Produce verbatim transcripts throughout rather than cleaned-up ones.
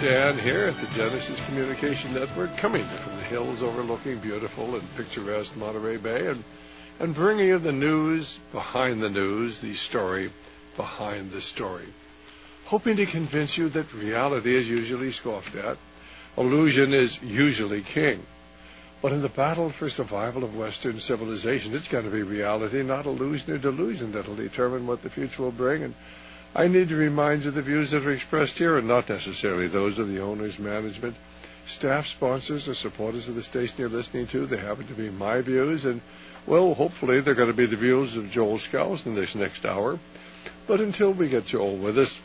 Dan here at the Genesis Communication Network, coming from the hills overlooking beautiful and picturesque Monterey Bay, and, and bringing you the news behind the news, the story behind the story. Hoping to convince you that reality is usually scoffed at, illusion is usually king. But in the battle for survival of Western civilization, it's going to be reality, not illusion or delusion, that will determine what the future will bring. And I need to remind you the views that are expressed here are not necessarily those of the owners, management, staff, sponsors, or supporters of the station you're listening to. They happen to be my views, and, well, hopefully they're going to be the views of Joel Scouse in this next hour. But until we get Joel with us,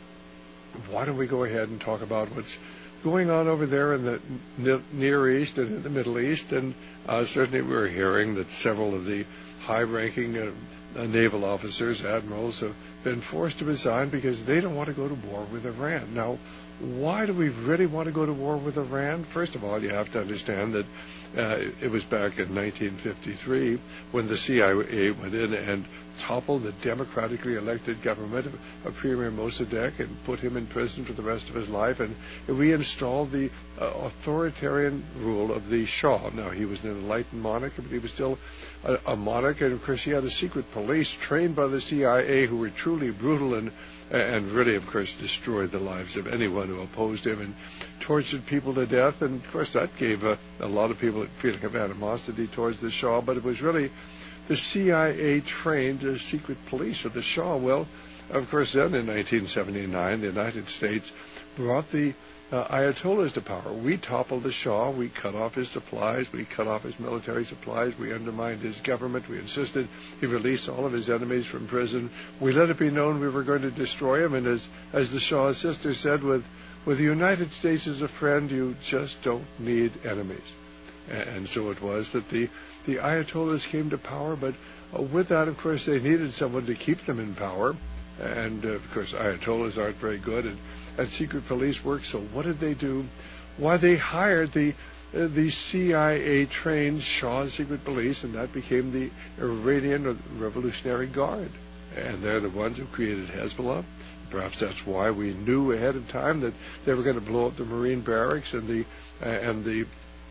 why don't we go ahead and talk about what's going on over there in the Near East and in the Middle East. And uh, certainly we're hearing that several of the high-ranking uh, uh, naval officers, admirals, have been forced to resign because they don't want to go to war with Iran. Now, why do we really want to go to war with Iran? First of all, you have to understand that uh, it was back in nineteen fifty-three when the C I A went in and toppled the democratically elected government of, of Premier Mossadegh and put him in prison for the rest of his life, and reinstalled the uh, authoritarian rule of the Shah. Now, he was an enlightened monarch, but he was still a, a monarch, and of course he had a secret police trained by the C I A who were truly brutal and and really, of course, destroyed the lives of anyone who opposed him and tortured people to death. And, of course, that gave a, a lot of people a feeling of animosity towards the Shah, but it was really the C I A-trained uh, secret police of the Shah. Well, of course, then in nineteen seventy-nine, the United States brought the uh, Ayatollahs to power. We toppled the Shah. We cut off his supplies. We cut off his military supplies. We undermined his government. We insisted he release all of his enemies from prison. We let it be known we were going to destroy him. And as, as the Shah's sister said, with, with the United States as a friend, you just don't need enemies. And, and so it was that the The Ayatollahs came to power, but uh, with that, of course, they needed someone to keep them in power. And, uh, of course, Ayatollahs aren't very good at, at secret police work, so what did they do? Why, they hired the uh, the C I A-trained Shah's secret police, and that became the Iranian Revolutionary Guard. And they're the ones who created Hezbollah. Perhaps that's why we knew ahead of time that they were going to blow up the Marine barracks and the uh, and the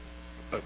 uh,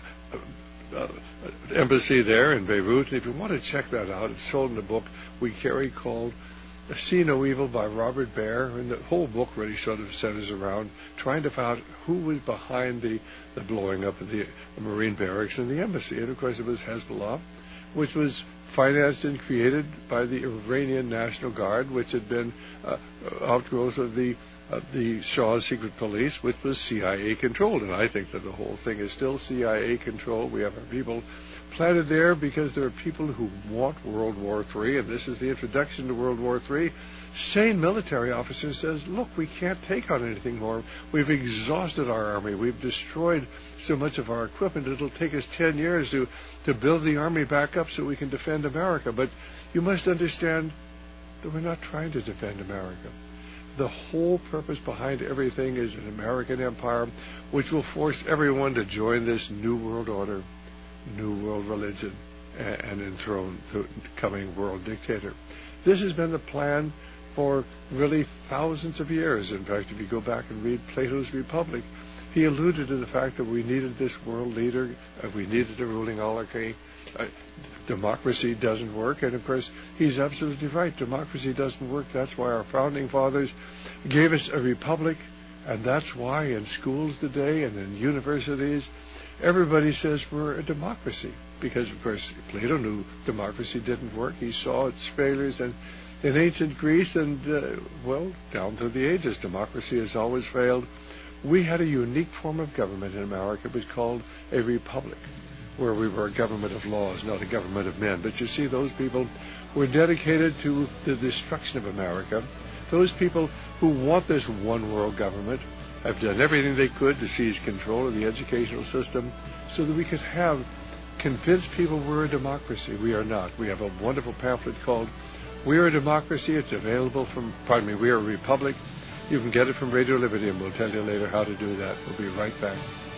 uh, embassy there in Beirut. If you want to check that out, it's sold in a book we carry called See No Evil by Robert Baer. And the whole book really sort of centers around trying to find out who was behind the, the blowing up of the, the Marine barracks and the embassy. And, of course, it was Hezbollah, which was financed and created by the Iranian National Guard, which had been uh, outgrowth of the Uh, the Shah's secret police, which was C I A-controlled. And I think that the whole thing is still C I A-controlled. We have our people planted there because there are people who want World War Three, and this is the introduction to World War Three. Sane military officer says, look, we can't take on anything more. We've exhausted our army. We've destroyed so much of our equipment. It'll take us ten years to, to build the army back up so we can defend America. But you must understand that we're not trying to defend America. The whole purpose behind everything is an American empire which will force everyone to join this new world order, new world religion, and enthrone the coming world dictator. This has been the plan for really thousands of years. In fact, if you go back and read Plato's Republic, he alluded to the fact that we needed this world leader, uh, we needed a ruling oligarchy. Uh, democracy doesn't work, and of course he's absolutely right. Democracy doesn't work. That's why our founding fathers gave us a republic, and that's why in schools today and in universities everybody says we're a democracy, because of course Plato knew democracy didn't work. He saw its failures in, in ancient Greece, and uh, well, down through the ages democracy has always failed. We had a unique form of government in America. It was called a republic, where we were a government of laws, not a government of men. But you see, those people were dedicated to the destruction of America. Those people who want this one world government have done everything they could to seize control of the educational system so that we could have convinced people we're a democracy. We are not. We have a wonderful pamphlet called We Are a Democracy. It's available from, pardon me, We Are a Republic. You can get it from Radio Liberty, and we'll tell you later how to do that. We'll be right back.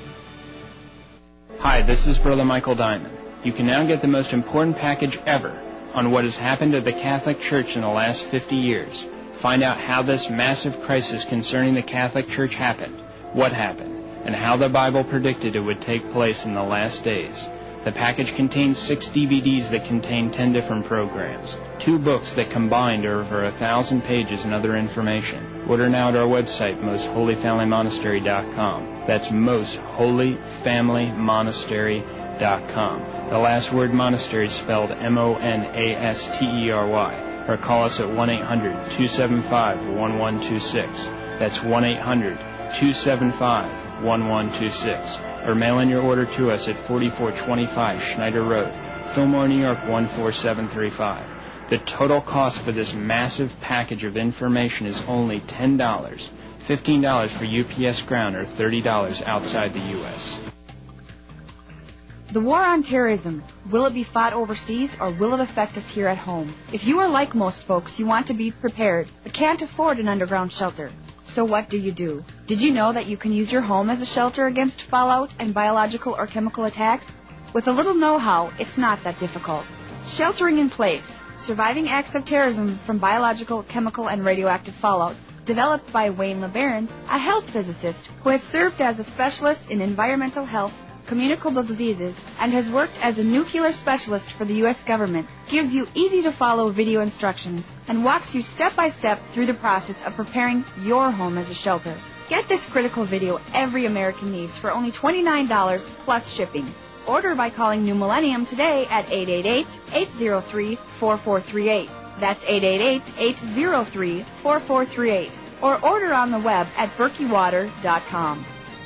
Hi, this is Brother Michael Diamond. You can now get the most important package ever on what has happened to the Catholic Church in the last fifty years. Find out how this massive crisis concerning the Catholic Church happened what happened, and how the Bible predicted it would take place in the last days. The package contains six D V Ds that contain ten different programs, two books that combined are over a thousand pages and other information. Order now at our website, most holy family monastery dot com. That's most holy family monastery dot com. The last word monastery is spelled M O N A S T E R Y. Or call us at one eight hundred two seven five one one two six. That's one eight hundred two seven five one one two six. Or mail in your order to us at forty-four twenty-five Schneider Road, Fillmore, New York one four seven three five. The total cost for this massive package of information is only ten dollars, fifteen dollars for U P S ground, or thirty dollars outside the U S The war on terrorism, will it be fought overseas or will it affect us here at home? If you are like most folks, you want to be prepared but can't afford an underground shelter. So what do you do? Did you know that you can use your home as a shelter against fallout and biological or chemical attacks? With a little know-how, it's not that difficult. Sheltering in Place, Surviving Acts of Terrorism from Biological, Chemical, and Radioactive Fallout, developed by Wayne LeBaron, a health physicist who has served as a specialist in environmental health, communicable diseases, and has worked as a nuclear specialist for the U S government, gives you easy-to-follow video instructions and walks you step-by-step through the process of preparing your home as a shelter. Get this critical video every American needs for only twenty-nine dollars plus shipping. Order by calling New Millennium today at eight eight eight, eight zero three, four four three eight. That's eight eight eight, eight zero three, four four three eight. Or order on the web at berkey water dot com.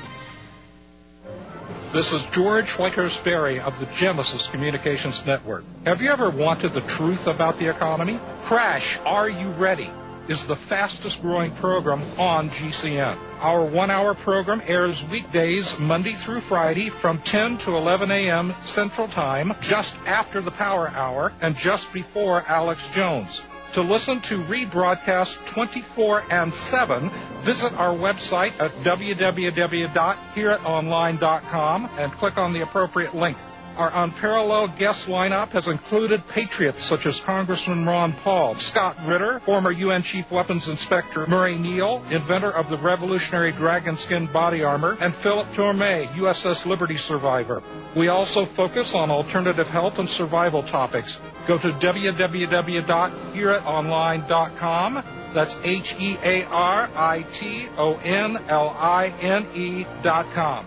This is George Whitehurst Berry of the Genesis Communications Network. Have you ever wanted the truth about the economy? Crash, Are You Ready? Is the fastest growing program on G C N. Our one-hour program airs weekdays Monday through Friday from ten to eleven a.m. Central Time, just after the Power Hour and just before Alex Jones. To listen to rebroadcast twenty-four and seven, visit our website at w w w dot hear it online dot com and click on the appropriate link. Our unparalleled guest lineup has included patriots such as Congressman Ron Paul, Scott Ritter, former U N Chief Weapons Inspector Murray Neal, inventor of the revolutionary dragon skin body armor, and Philip Tormé, U S S Liberty survivor. We also focus on alternative health and survival topics. Go to w w w dot hear it online dot com. That's H E A R I T O N L I N E dot com.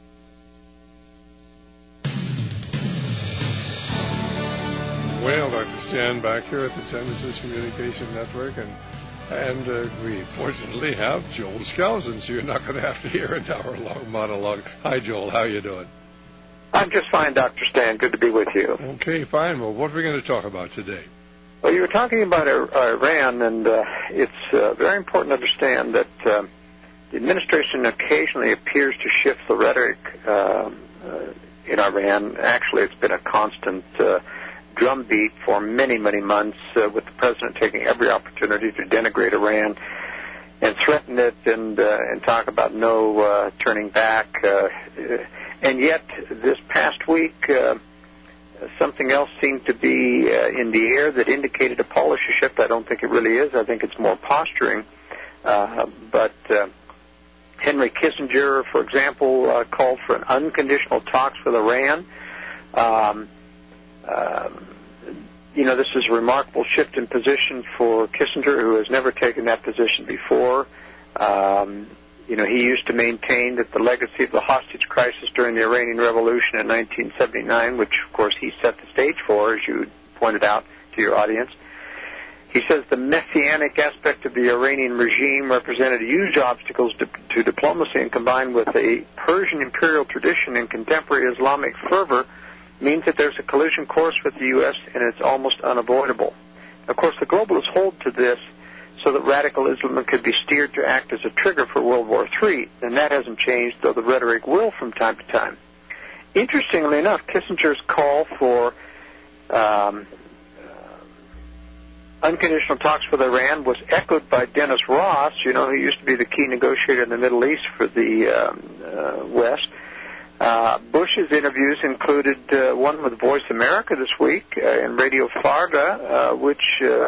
Well, Doctor Stan back here at the Genesis Communication Network, and and uh, we fortunately have Joel Skousen, so you're not going to have to hear an hour-long monologue. Hi, Joel. How are you doing? I'm just fine, Doctor Stan. Good to be with you. Okay, fine. Well, what are we going to talk about today? Well, you were talking about Iran, and uh, it's uh, very important to understand that uh, the administration occasionally appears to shift the rhetoric uh, uh, in Iran. Actually, it's been a constant uh, drumbeat for many, many months, uh, with the president taking every opportunity to denigrate Iran and threaten it and uh, and talk about no uh, turning back. Uh, and yet, this past week, uh, something else seemed to be uh, in the air that indicated a policy shift. I don't think it really is. I think it's more posturing. Uh, but uh, Henry Kissinger, for example, uh, called for an unconditional talks with Iran. Um, um, you know, this is a remarkable shift in position for Kissinger, who has never taken that position before. Um, you know, he used to maintain that the legacy of the hostage crisis during the Iranian Revolution in nineteen seventy-nine, which, of course, he set the stage for, as you pointed out to your audience. He says the messianic aspect of the Iranian regime represented huge obstacles to, to diplomacy, and combined with a Persian imperial tradition and contemporary Islamic fervor, means that there's a collision course with the U S, and it's almost unavoidable. Of course, the globalists hold to this so that radical Islam could be steered to act as a trigger for World War Three, and that hasn't changed, though the rhetoric will from time to time. Interestingly enough, Kissinger's call for um, unconditional talks with Iran was echoed by Dennis Ross, you know, who used to be the key negotiator in the Middle East for the um, uh, West. Uh, Bush's interviews included uh, one with Voice America this week uh, and Radio Farda, uh, which uh,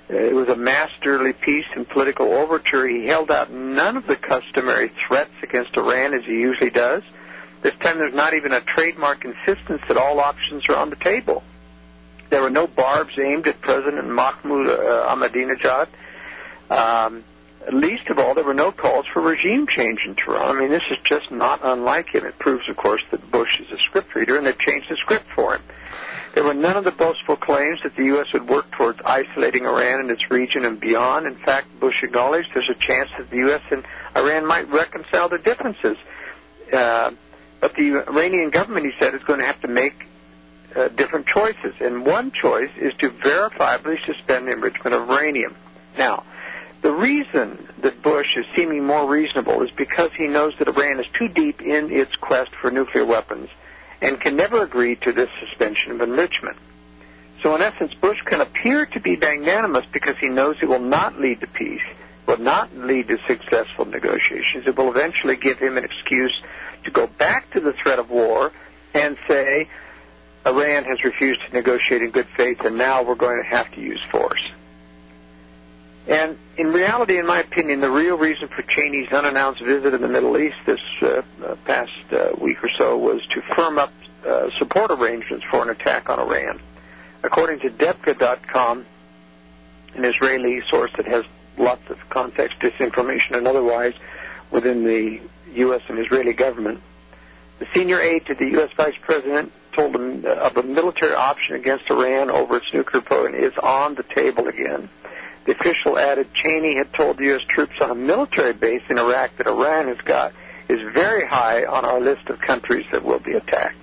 It was a masterly peace and political overture. He held out none of the customary threats against Iran as he usually does. This time there's not even a trademark insistence that all options are on the table. There were no barbs aimed at President Mahmoud uh, Ahmadinejad. Um, least of all, there were no calls for regime change in Tehran. I mean, this is just not unlike him. It proves, of course, that Bush is a script reader, and they've changed the script for him. There were none of the boastful claims that the U S would work towards isolating Iran and its region and beyond. In fact, Bush acknowledged there's a chance that the U S and Iran might reconcile their differences. Uh, but the Iranian government, he said, is going to have to make uh, different choices. And one choice is to verifiably suspend the enrichment of uranium. Now, the reason that Bush is seeming more reasonable is because he knows that Iran is too deep in its quest for nuclear weapons and can never agree to this suspension of enrichment. So in essence, Bush can appear to be magnanimous because he knows it will not lead to peace, will not lead to successful negotiations. It will eventually give him an excuse to go back to the threat of war and say, Iran has refused to negotiate in good faith, and now we're going to have to use force. And in reality, in my opinion, the real reason for Cheney's unannounced visit in the Middle East this uh, past uh, week or so was to firm up uh, support arrangements for an attack on Iran. According to Debka dot com, an Israeli source that has lots of context, disinformation, and otherwise within the U S and Israeli government, the senior aide to the U S Vice President told him of a military option against Iran over its nuclear program is on the table again. The official added Cheney had told U S troops on a military base in Iraq that Iran has got is very high on our list of countries that will be attacked.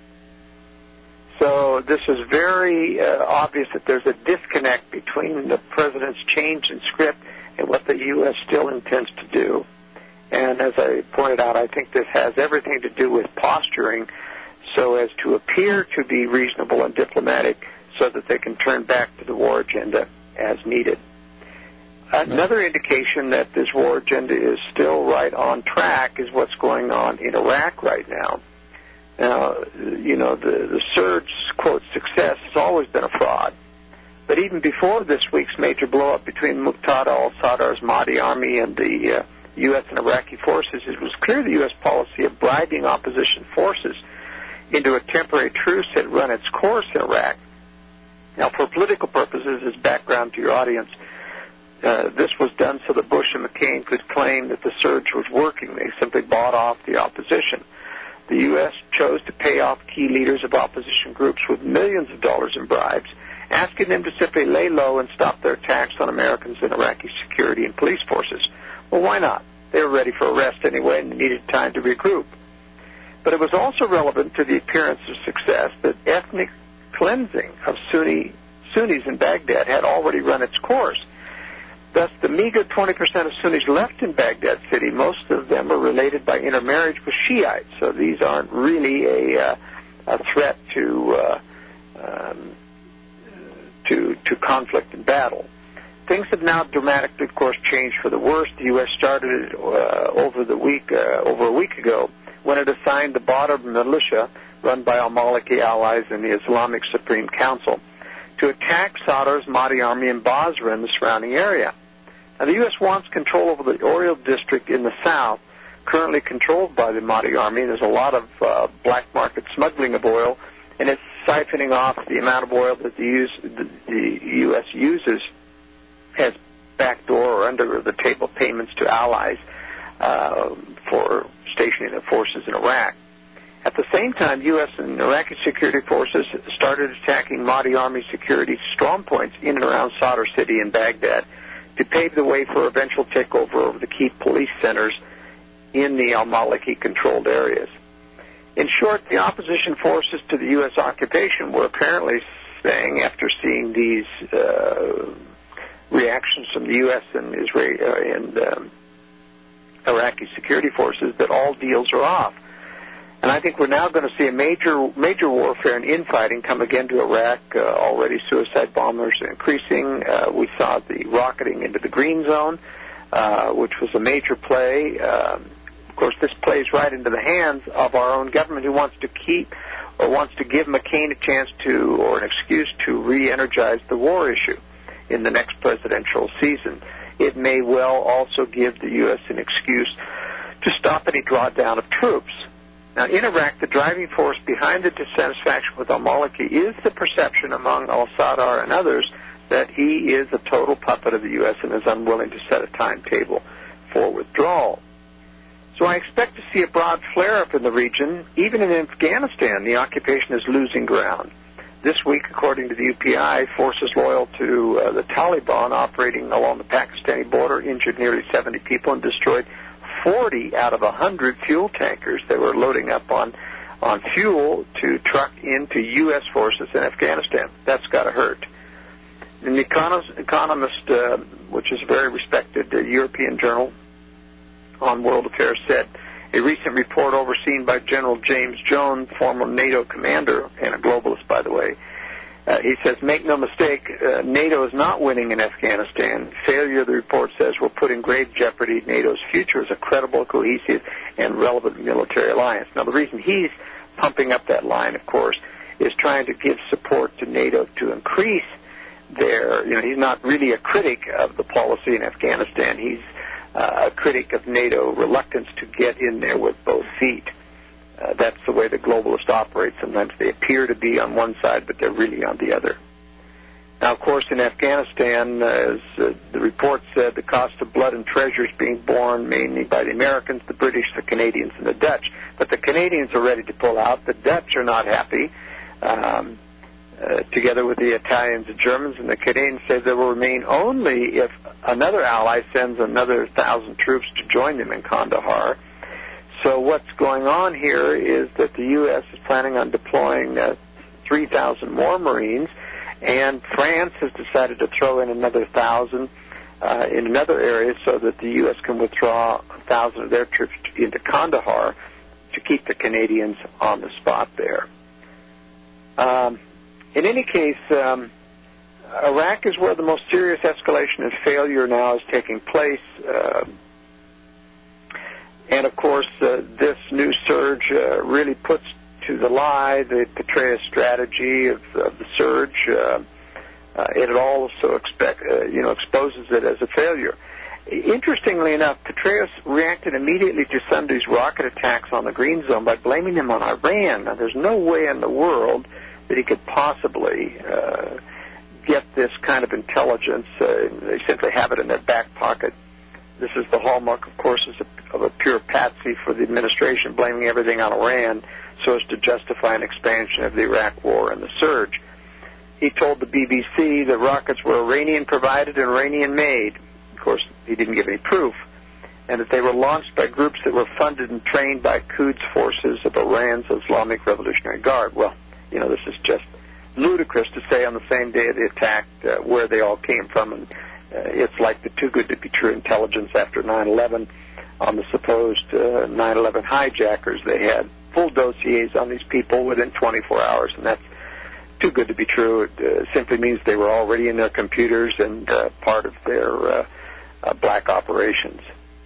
So this is very uh, obvious that there's a disconnect between the president's change in script and what the U S still intends to do. And as I pointed out, I think this has everything to do with posturing so as to appear to be reasonable and diplomatic so that they can turn back to the war agenda as needed. Another indication that this war agenda is still right on track is what's going on in Iraq right now. Now, you know, the, the surge, quote, success has always been a fraud. But even before this week's major blow-up between Muqtada al-Sadr's Mahdi army and the uh, U S and Iraqi forces, it was clear the U S policy of bribing opposition forces into a temporary truce had run its course in Iraq. Now, for political purposes, as background to your audience, uh, this was done so that Bush and McCain could claim that the surge was working. They simply bought off the opposition. The U S chose to pay off key leaders of opposition groups with millions of dollars in bribes, asking them to simply lay low and stop their attacks on Americans and Iraqi security and police forces. Well, why not? They were ready for arrest anyway and needed time to regroup. But it was also relevant to the appearance of success that ethnic cleansing of Sunni Sunnis in Baghdad had already run its course. Thus, the meager twenty percent of Sunnis left in Baghdad city, most of them are related by intermarriage with Shiites. So these aren't really a, uh, a threat to, uh, um, to to conflict and battle. Things have now dramatically, of course, changed for the worse. The U S started uh, over the week uh, over a week ago when it assigned the Badr militia, run by al-Maliki allies in the Islamic Supreme Council, to attack Sadr's Mahdi army in Basra and the surrounding area. Now, the U S wants control over the Oriel district in the south, currently controlled by the Mahdi army. There's a lot of uh, black market smuggling of oil, and it's siphoning off the amount of oil that the, use, the, the U S uses as backdoor or under-the-table payments to allies uh, for stationing their forces in Iraq. At the same time, U S and Iraqi security forces started attacking Mahdi army security strong points in and around Sadr city and Baghdad to pave the way for eventual takeover of the key police centers in the al-Maliki-controlled areas. In short, the opposition forces to the U S occupation were apparently saying, after seeing these uh, reactions from the U S and Israeli uh, and um, Iraqi security forces, that all deals are off. And I think we're now going to see a major major warfare and infighting come again to Iraq. Uh, already suicide bombers are increasing. Uh, we saw the rocketing into the Green Zone, uh, which was a major play. Um, of course, this plays right into the hands of our own government, who wants to keep or wants to give McCain a chance to, or an excuse to, re-energize the war issue. in the next presidential season. It may well also give the U S an excuse to stop any drawdown of troops. Now, in Iraq, the driving force behind the dissatisfaction with al-Maliki is the perception among al-Sadr and others that he is a total puppet of the U S and is unwilling to set a timetable for withdrawal. So I expect to see a broad flare-up in the region. Even in Afghanistan, the occupation is losing ground. This week, according to the U P I, forces loyal to uh, the Taliban operating along the Pakistani border injured nearly seventy people and destroyed forty out of one hundred fuel tankers that were loading up on, on fuel to truck into U S forces in Afghanistan. That's got to hurt. And the Economist, uh, which is a very respected uh, European journal on world affairs, said a recent report overseen by General James Jones, former NATO commander and a globalist, by the way, uh, he says, make no mistake, uh, NATO is not winning in Afghanistan. Failure, the report says, will put in grave jeopardy NATO's future as a credible, cohesive, and relevant military alliance. Now, the reason he's pumping up that line, of course, is trying to give support to NATO to increase their, you know, he's not really a critic of the policy in Afghanistan. He's uh, a critic of NATO reluctance to get in there with both feet. Uh, that's the way the globalists operate. Sometimes they appear to be on one side, but they're really on the other. Now, of course, in Afghanistan, as uh, the report said, the cost of blood and treasure is being borne mainly by the Americans, the British, the Canadians, and the Dutch. But the Canadians are ready to pull out. The Dutch are not happy. Um, Uh, together with the Italians and Germans, and the Canadians say they will remain only if another ally sends another thousand troops to join them in Kandahar. So what's going on here is that the U S is planning on deploying uh, three thousand more Marines, and France has decided to throw in another one thousand uh, in another area so that the U S can withdraw one thousand of their troops into Kandahar to keep the Canadians on the spot there. Um, In any case, um, Iraq is where the most serious escalation and failure now is taking place. Uh, and, of course, uh, this new surge uh, really puts to the lie the Petraeus strategy of, of the surge. Uh, uh, it also expect, uh, you know, exposes it as a failure. Interestingly enough, Petraeus reacted immediately to Sunday's rocket attacks on the Green Zone by blaming them on Iran. Now, there's no way in the world that he could possibly uh, get this kind of intelligence. Uh, they simply have it in their back pocket. This is the hallmark, of course, of a pure patsy for the administration, blaming everything on Iran so as to justify an expansion of the Iraq war and the surge. He told the B B C that rockets were Iranian-provided and Iranian-made. Of course, he didn't give any proof. And that they were launched by groups that were funded and trained by Quds forces of Iran's Islamic Revolutionary Guard. Well, you know, this is just ludicrous to say on the same day of the attack uh, where they all came from. And uh, it's like the too good to be true intelligence after nine eleven on the supposed uh, nine eleven hijackers. They had full dossiers on these people within twenty-four hours, and that's too good to be true. It uh, simply means they were already in their computers and uh, part of their uh, uh, black operations.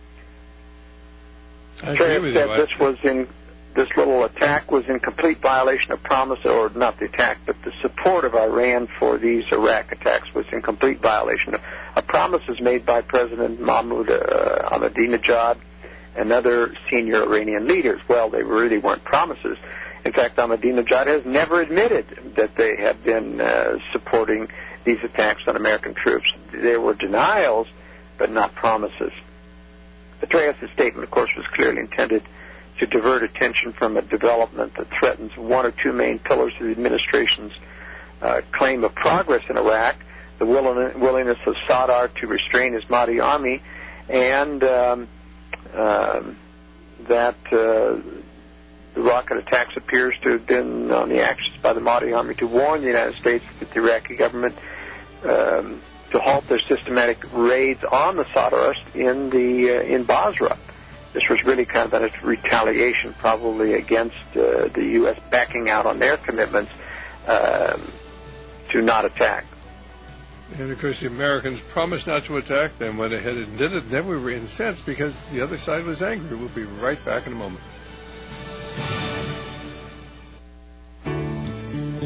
I agree with said you. This was in... This little attack was in complete violation of promise, or not the attack, but the support of Iran for these Iraq attacks was in complete violation of, of promises made by President Mahmoud uh, Ahmadinejad and other senior Iranian leaders. Well, they really weren't promises. In fact, Ahmadinejad has never admitted that they have been uh, supporting these attacks on American troops. There were denials, but not promises. Petraeus' statement, of course, was clearly intended to divert attention from a development that threatens one or two main pillars of the administration's uh, claim of progress in Iraq, the will- willingness of Sadr to restrain his Mahdi army, and um, uh, that uh, the rocket attacks appears to have been on the actions by the Mahdi army to warn the United States that the Iraqi government um, to halt their systematic raids on the Sadrists in, the, uh, in Basra. This was really kind of a retaliation probably against uh, the U S backing out on their commitments um, to not attack. And, of course, the Americans promised not to attack, then went ahead and did it. Then we were incensed because the other side was angry. We'll be right back in a moment.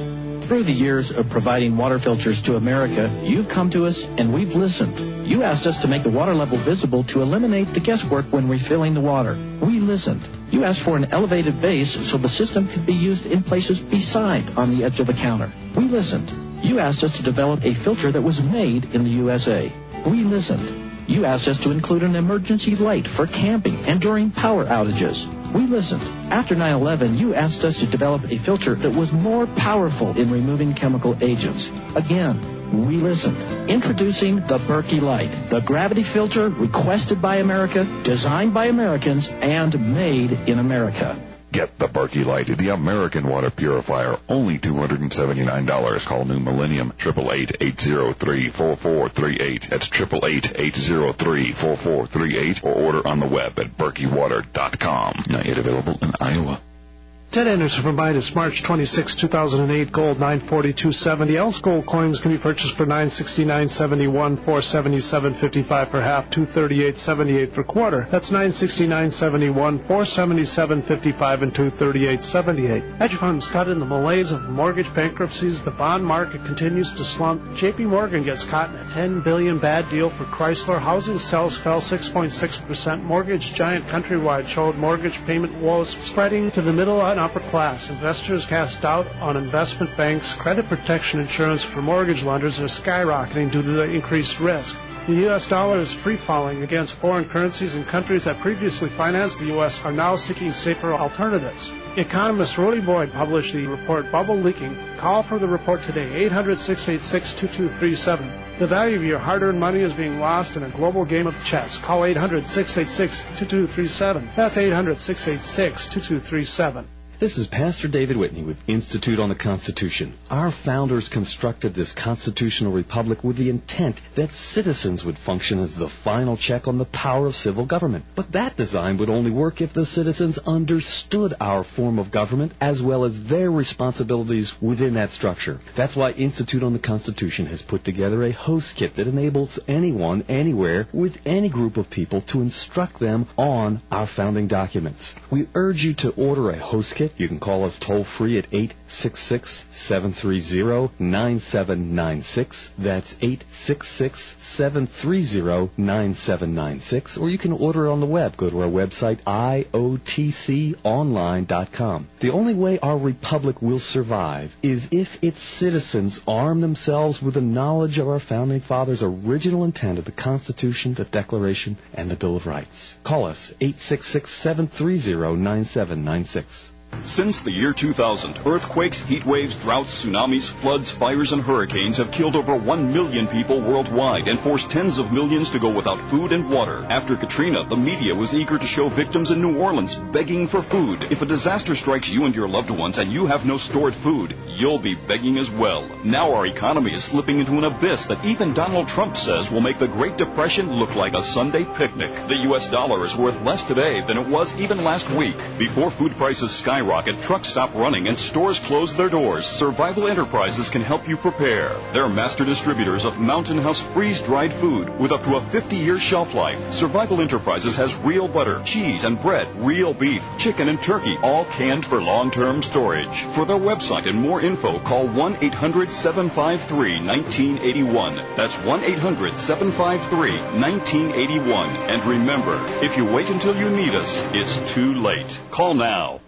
Through the years of providing water filters to America, you've come to us and we've listened. You asked us to make the water level visible to eliminate the guesswork when refilling the water. We listened. You asked for an elevated base so the system could be used in places beside on the edge of the counter. We listened. You asked us to develop a filter that was made in the U S A. We listened. You asked us to include an emergency light for camping and during power outages. We listened. After nine eleven, you asked us to develop a filter that was more powerful in removing chemical agents. Again, we listened. Introducing the Berkey Light, the gravity filter requested by America, designed by Americans, and made in America. Get the Berkey Light, the American water purifier, only two hundred seventy-nine dollars. Call New Millennium, eight eight eight, eight zero three, four four three eight. That's eight eight eight, eight zero three, four four three eight, or order on the web at berkey water dot com. Not yet available in Iowa. Ted Anderson from Midas, March twenty-sixth, two thousand eight, gold nine forty-two seventy. Else gold coins can be purchased for nine sixty-nine seventy-one, four seventy-seven fifty-five for half, two thirty-eight seventy-eight for quarter. That's nine sixty-nine seventy-one, four seventy-seven fifty-five, and two thirty-eight seventy-eight. Hedge funds cut in the malaise of mortgage bankruptcies. The bond market continues to slump. J P Morgan gets caught in a ten billion dollars bad deal for Chrysler. Housing sales fell six point six percent. Mortgage giant Countrywide showed mortgage payment woes spreading to the middle and upper class. Investors cast doubt on investment banks. Credit protection insurance for mortgage lenders are skyrocketing due to the increased risk. The U S dollar is free-falling against foreign currencies, and countries that previously financed the U S are now seeking safer alternatives. Economist Rody Boyd published the report Bubble Leaking. Call for the report today, eight hundred, six eight six, two two three seven. The value of your hard-earned money is being lost in a global game of chess. Call eight hundred, six eight six, two two three seven. That's eight hundred, six eight six, two two three seven. This is Pastor David Whitney with Institute on the Constitution. Our founders constructed this constitutional republic with the intent that citizens would function as the final check on the power of civil government. But that design would only work if the citizens understood our form of government as well as their responsibilities within that structure. That's why Institute on the Constitution has put together a host kit that enables anyone, anywhere, with any group of people to instruct them on our founding documents. We urge you to order a host kit. You can call us toll-free at eight six six, seven three zero, nine seven nine six. That's eight six six, seven three zero, nine seven nine six. Or you can order it on the web. Go to our website, I O T C online dot com. The only way our republic will survive is if its citizens arm themselves with the knowledge of our Founding Fathers' original intent of the Constitution, the Declaration, and the Bill of Rights. Call us, eight six six, seven three zero, nine seven nine six. Since the year two thousand, earthquakes, heat waves, droughts, tsunamis, floods, fires, and hurricanes have killed over one million people worldwide and forced tens of millions to go without food and water. After Katrina, the media was eager to show victims in New Orleans begging for food. If a disaster strikes you and your loved ones and you have no stored food, you'll be begging as well. Now our economy is slipping into an abyss that even Donald Trump says will make the Great Depression look like a Sunday picnic. The U S dollar is worth less today than it was even last week. Before food prices skyrocket, Rocket, trucks stop running, and stores close their doors, Survival Enterprises can help you prepare. They're master distributors of Mountain House freeze-dried food with up to a fifty-year shelf life. Survival Enterprises has real butter, cheese, and bread, real beef, chicken, and turkey, all canned for long-term storage. For their website and more info, call one eight hundred, seven five three, one nine eight one. That's one eight hundred, seven five three, one nine eight one. And remember, if you wait until you need us, it's too late. Call now.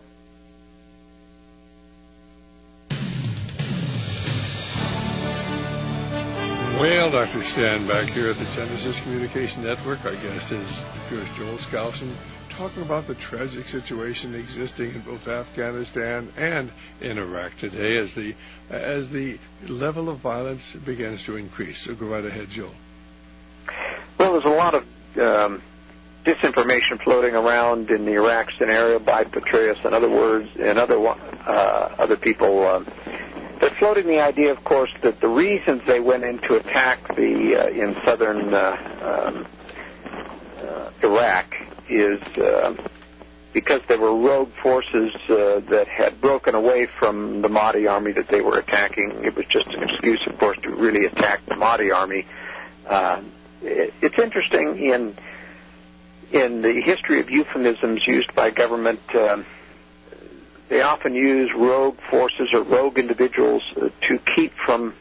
Well, Doctor Stan, back here at the Genesis Communication Network, our guest is Pierce Joel Skousen, talking about the tragic situation existing in both Afghanistan and in Iraq today as the as the level of violence begins to increase. So go right ahead, Joel. Well, there's a lot of um, disinformation floating around in the Iraq scenario by Petraeus and other words and other uh, other people. Uh, They're floating the idea, of course, that the reasons they went in to attack the uh, in southern uh, um, uh, Iraq is uh, because they were rogue forces uh, that had broken away from the Mahdi army that they were attacking. It was just an excuse, of course, to really attack the Mahdi army. Uh, it, it's interesting in in the history of euphemisms used by government. Uh, they often use rogue forces or rogue individuals uh, to keep from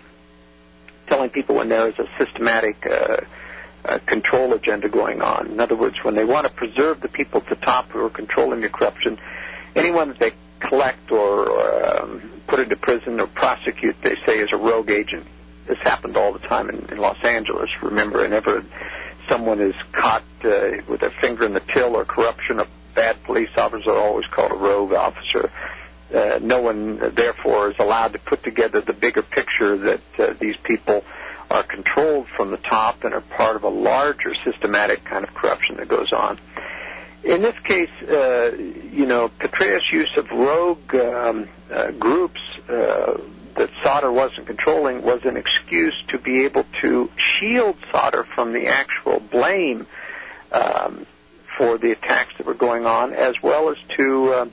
telling people when there is a systematic uh, uh, control agenda going on. In other words, when they want to preserve the people at the top who are controlling the corruption, anyone that they collect or um, put into prison or prosecute, they say, is a rogue agent. This happened all the time in, in Los Angeles. Remember, whenever someone is caught uh, with their finger in the till or corruption, a bad police officer are always called a rogue officer. Uh, no one, uh, therefore, is allowed to put together the bigger picture that uh, these people are controlled from the top and are part of a larger systematic kind of corruption that goes on. In this case, uh, you know, Petraeus' use of rogue um, uh, groups uh, that Sauter wasn't controlling was an excuse to be able to shield Sauter from the actual blame um, for the attacks that were going on, as well as to uh,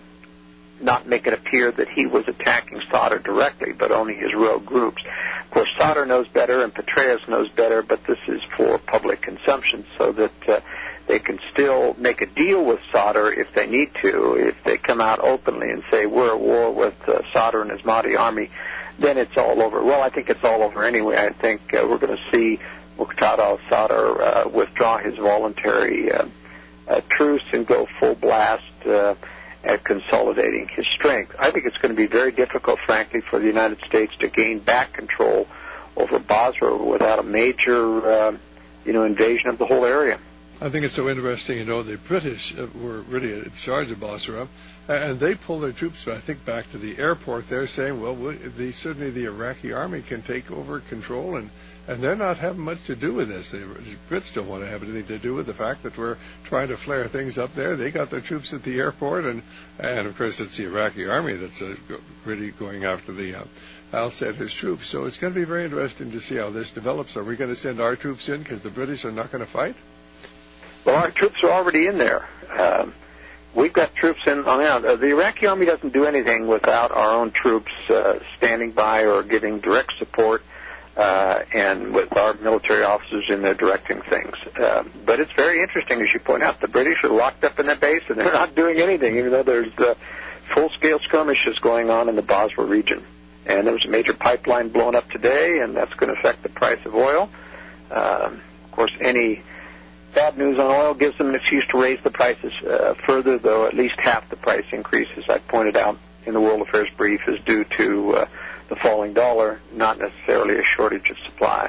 not make it appear that he was attacking Sauter directly, but only his rogue groups. Of course, Sauter knows better and Petraeus knows better, but this is for public consumption so that uh, they can still make a deal with Sauter if they need to. If they come out openly and say, we're at war with uh, Sauter and his Mahdi army, then it's all over. Well, I think it's all over anyway. I think uh, we're going to see Muqtada al-Sadr uh, withdraw his voluntary uh, uh, truce and go full blast uh, at consolidating his strength. I think it's going to be very difficult, frankly, for the United States to gain back control over Basra without a major, uh, you know, invasion of the whole area. I think it's so interesting, you know, the British were really in charge of Basra, and they pulled their troops, I think, back to the airport there, saying, well, the, certainly the Iraqi army can take over control, and, and they're not having much to do with this. The Brits don't want to have anything to do with the fact that we're trying to flare things up there. They got their troops at the airport, and, and of course, it's the Iraqi army that's uh, really going after the uh, al-Sadr, his troops. So it's going to be very interesting to see how this develops. Are we going to send our troops in because the British are not going to fight? Well, our troops are already in there. Um, we've got troops in. I mean, the Iraqi army doesn't do anything without our own troops uh, standing by or giving direct support, uh, and with our military officers in there directing things. Uh, but it's very interesting, as you point out. The British are locked up in their base, and they're not doing anything, even though there's uh, full-scale skirmishes going on in the Basra region. And there was a major pipeline blown up today, and that's going to affect the price of oil. Um, of course, any bad news on oil gives them an excuse to raise the prices uh, further, though at least half the price increase, as I pointed out in the World Affairs Brief, is due to uh, the falling dollar, not necessarily a shortage of supply.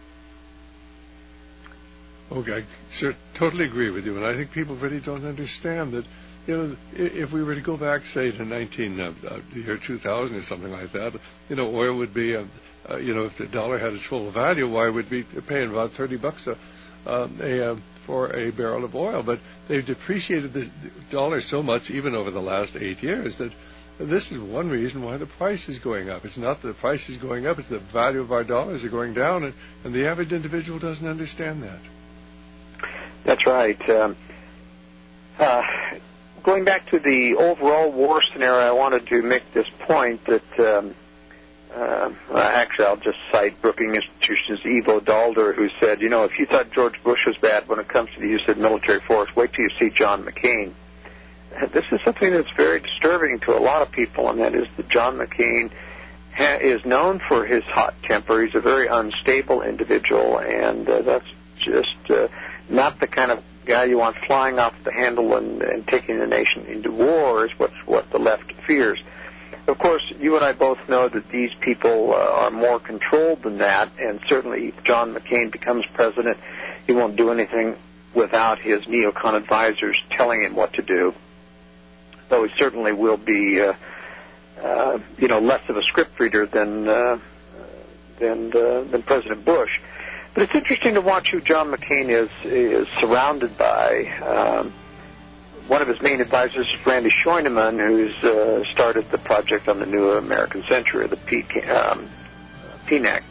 Okay, sir, totally agree with you, and I think people really don't understand that. You know, if we were to go back, say, to nineteen, uh, uh, the year two thousand or something like that, you know, oil would be, uh, uh, you know, if the dollar had its full value, why would we be paying about thirty bucks a Um, a, uh, for a barrel of oil? But they've depreciated the dollar so much, even over the last eight years, that this is one reason why the price is going up. It's not that the price is going up, it's the value of our dollars are going down, and, and the average individual doesn't understand that. That's right. Um, uh, going back to the overall war scenario, I wanted to make this point that um, Uh, actually, I'll just cite Brookings Institution's Ivo Daalder, who said, you know, if you thought George Bush was bad when it comes to the use of military force, wait till you see John McCain. This is something that's very disturbing to a lot of people, and that is that John McCain ha- is known for his hot temper. He's a very unstable individual, and uh, that's just uh, not the kind of guy you want flying off the handle and, and taking the nation into war, is what's, what the left fears. Of course, you and I both know that these people uh, are more controlled than that, and certainly if John McCain becomes president, he won't do anything without his neocon advisors telling him what to do, though he certainly will be, uh, uh, you know, less of a script reader than, uh, than, uh, than President Bush. But it's interesting to watch who John McCain is, is surrounded by. Um, One of his main advisors is Randy Scheunemann, who's uh, started the project on the New American Century, the P, um, P N A C.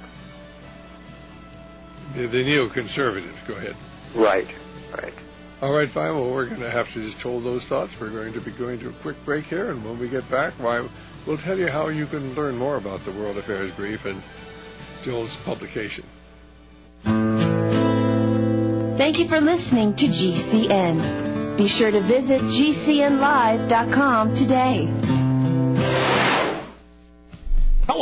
The, the neoconservatives. Go ahead. Right, right. All right, fine. Well, we're going to have to just hold those thoughts. We're going to be going to a quick break here, and when we get back, why, we'll tell you how you can learn more about the World Affairs Brief and Joel's publication. Thank you for listening to G C N. Be sure to visit G C N live dot com today.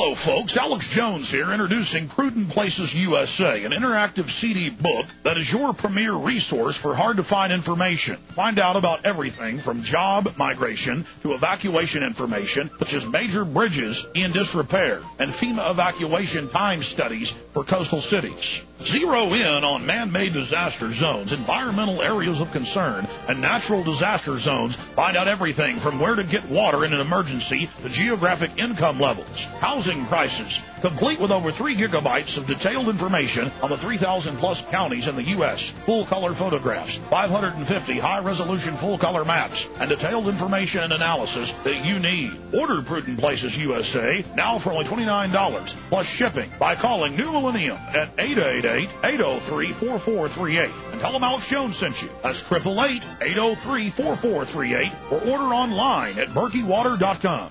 Hello, folks. Alex Jones here, introducing Prudent Places U S A, an interactive C D book that is your premier resource for hard-to-find information. Find out about everything from job migration to evacuation information, such as major bridges in disrepair and FEMA evacuation time studies for coastal cities. Zero in on man-made disaster zones, environmental areas of concern, and natural disaster zones. Find out everything from where to get water in an emergency to geographic income levels, housing prices, complete with over three gigabytes of detailed information on the three thousand plus counties in the U S, full-color photographs, five hundred fifty high-resolution full-color maps, and detailed information and analysis that you need. Order Prudent Places U S A now for only twenty-nine dollars plus shipping by calling New Millennium at eight eight eight, eight oh three, four four three eight and tell them Alex Jones sent you. That's eight eight eight, eight oh three, four four three eight or order online at berkey water dot com.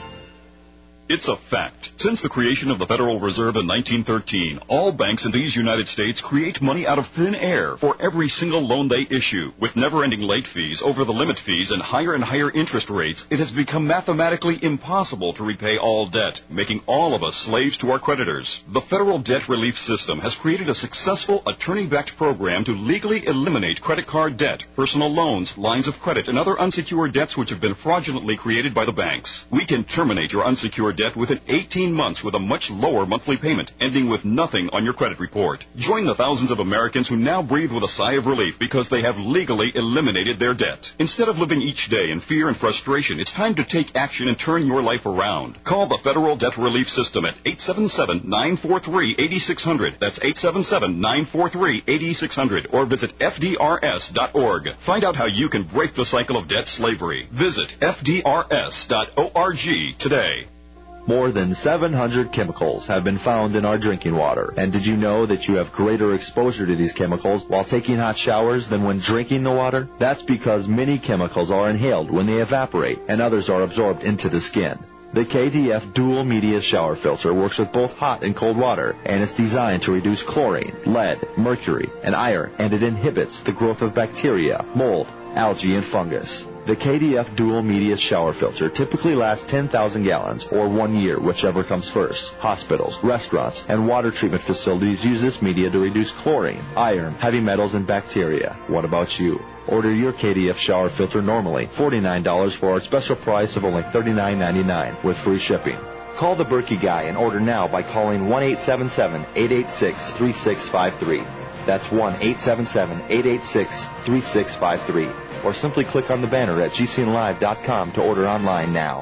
It's a fact. Since the creation of the Federal Reserve in nineteen thirteen, all banks in these United States create money out of thin air for every single loan they issue. With never-ending late fees, over-the-limit fees, and higher and higher interest rates, it has become mathematically impossible to repay all debt, making all of us slaves to our creditors. The Federal Debt Relief System has created a successful attorney-backed program to legally eliminate credit card debt, personal loans, lines of credit, and other unsecured debts which have been fraudulently created by the banks. We can terminate your unsecured debt within eighteen months with a much lower monthly payment, ending with nothing on your credit report. Join the thousands of Americans who now breathe with a sigh of relief because they have legally eliminated their debt. Instead of living each day in fear and frustration, it's time to take action and turn your life around. Call the Federal Debt Relief System at eight seven seven, nine four three, eight six zero zero. That's eight seven seven, nine four three, eight six zero zero. Or visit F D R S dot org. Find out how you can break the cycle of debt slavery. Visit F D R S dot org today. More than seven hundred chemicals have been found in our drinking water. And did you know that you have greater exposure to these chemicals while taking hot showers than when drinking the water? That's because many chemicals are inhaled when they evaporate, and others are absorbed into the skin. The K D F Dual Media Shower Filter works with both hot and cold water, and it's designed to reduce chlorine, lead, mercury, and iron, and it inhibits the growth of bacteria, mold, algae, and fungus. The K D F Dual Media Shower Filter typically lasts ten thousand gallons, or one year, whichever comes first. Hospitals, restaurants, and water treatment facilities use this media to reduce chlorine, iron, heavy metals, and bacteria. What about you? Order your K D F shower filter normally, forty-nine dollars for our special price of only thirty-nine ninety-nine with free shipping. Call the Berkey Guy and order now by calling one eight seven seven, eight eight six, three six five three. That's one eight seven seven, eight eight six, three six five three. Or simply click on the banner at G C N live dot com to order online now.